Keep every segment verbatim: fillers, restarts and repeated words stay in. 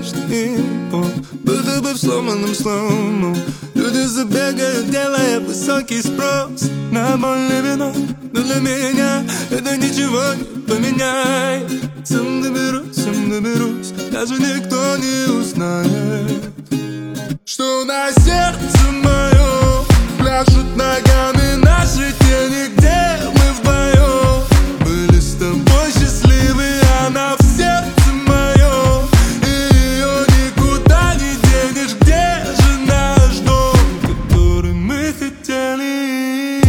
вечный пол, будто бы в сломанном слому. Люди забегают, делая высокий спрос на больное вино. Но для меня это ничего не поменяет. Сам доберусь, сам доберусь, даже никто не узнает, что на сердце моем пляшут ногами наши тени, где мы вдвоем были с тобой счастливы. Она в сердце моем, и ее никуда не денешь. Где же наш дом, который мы хотели?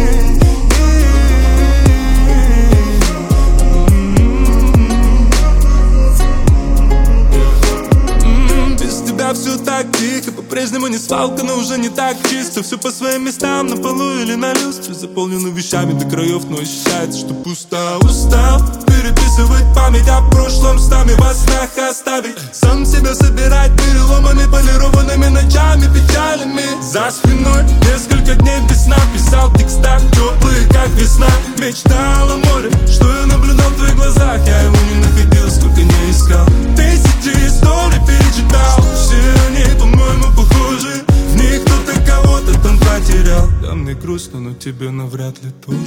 Без тебя все так тихо, по-прежнему не свалка, но уже не так чисто. Все по своим местам, на полу или на люстре. Заполнено вещами до краев, но ощущается, что пусто. Устал переписывать память о прошлом, с нами во снах оставить. Сам себя собирать переломами, полированными ночами, печалями. За спиной несколько дней без сна, писал текста теплые, как весна. Мечтал о море, что я наблюдал в твоих глазах. Я его не находил, сколько не искал. Тысячи историй перечитал, все они, по-моему, похожи. В них кто-то кого-то там потерял. Да мне грустно, но тебе навряд ли тоже.